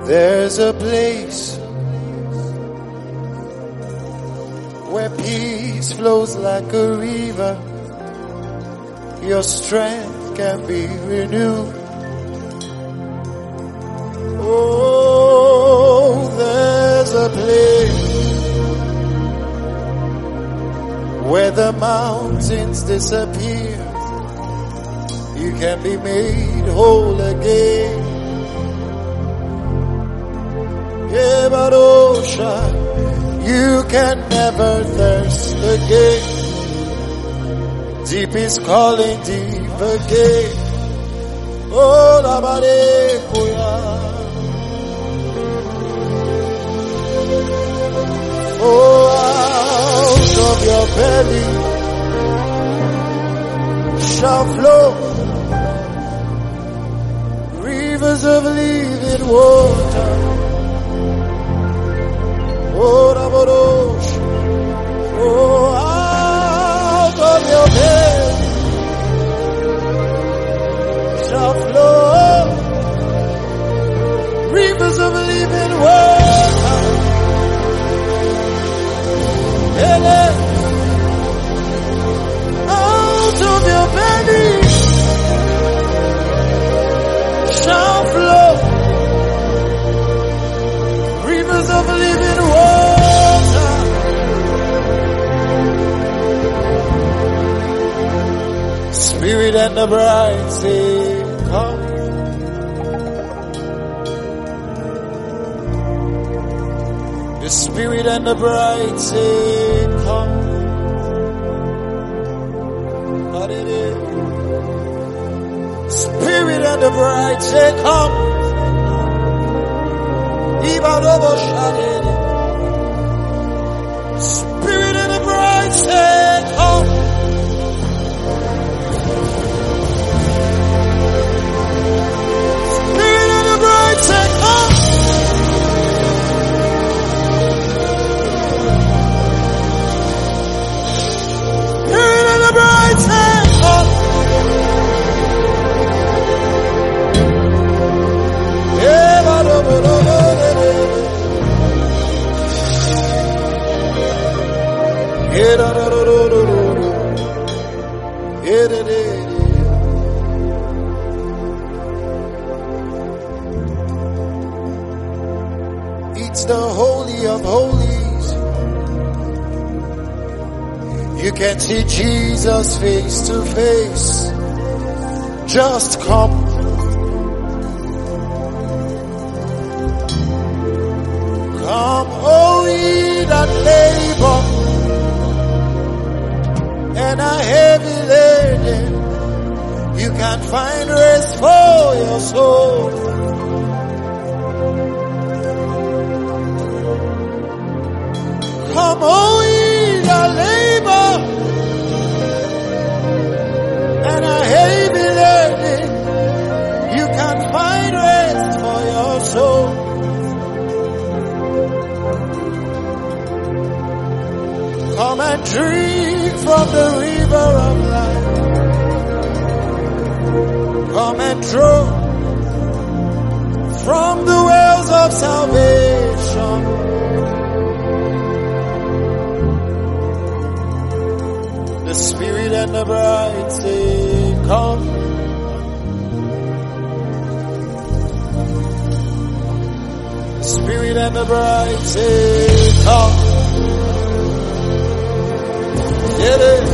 There's a place where peace flows like a river. Your strength can be renewed. Oh, there's a place where the mountains disappear. You can be made whole again. Yeah, but ocean, you can never thirst again. Deep is calling deep again. Oh, la barekuya. Oh, out of your belly shall flow rivers of living water. Oh, Rabadosh. Oh, out of your belly shall flow rivers of living water. Out of your belly shall flow rivers of living water. Spirit and the bride say, come. The Spirit and the bride say, come. Spirit and the bride say, come. Spirit and the bride say, come. Spirit and the bride say, come. Spirit and the bride say, come. It's the Holy of Holies. You can see Jesus face to face. Just come. Come, oh ye that labor and are heavy laden, you can find rest for your soul. Come, oh ye that labor and are heavy laden, you can find rest for your soul. Come and drink from the river of life. Come and draw from the wells of salvation. The Spirit and the bride say, come. The Spirit and the bride say, come. Get it.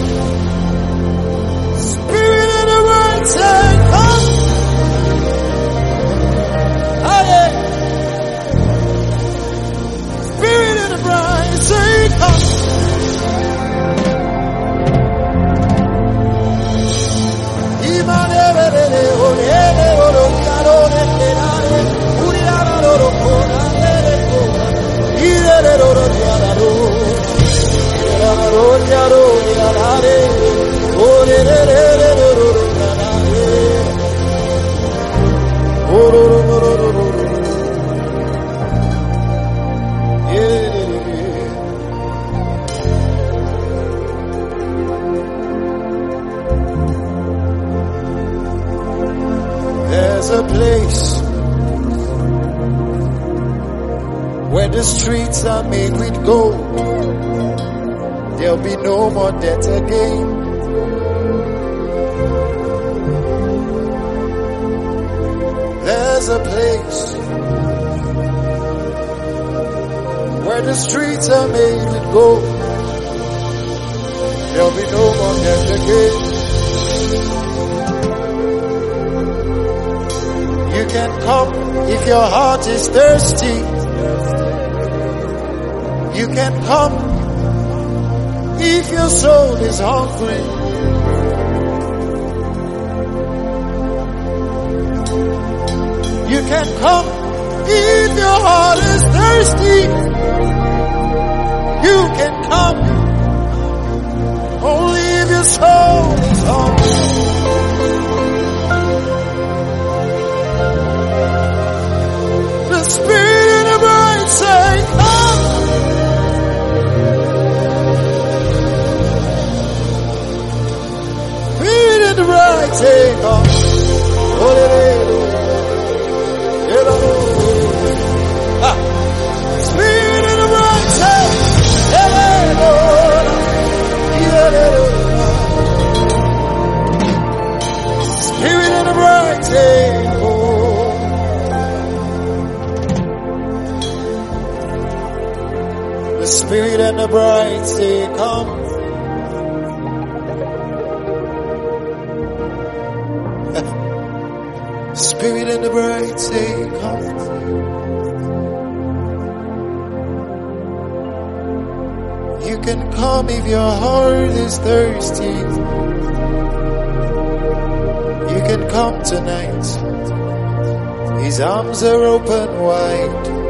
Spirit and the bride say, come. Aye. Spirit and the bride say, come. There's a place where the streets are made with gold. There'll be no more debt again. There's a place where the streets are made with gold. There'll be no more death again. You can come if your heart is thirsty. You can come if your soul is hungry. You can come if your heart is thirsty. You can come only if your soul is hungry. The Spirit and the bride say, come. Spirit and the bride say, come. Spirit and the bride say, Spirit and the bride say, the Spirit and the bride say, come. Spirit and the bride say, come. You can come if your heart is thirsty. You can come tonight. His arms are open wide.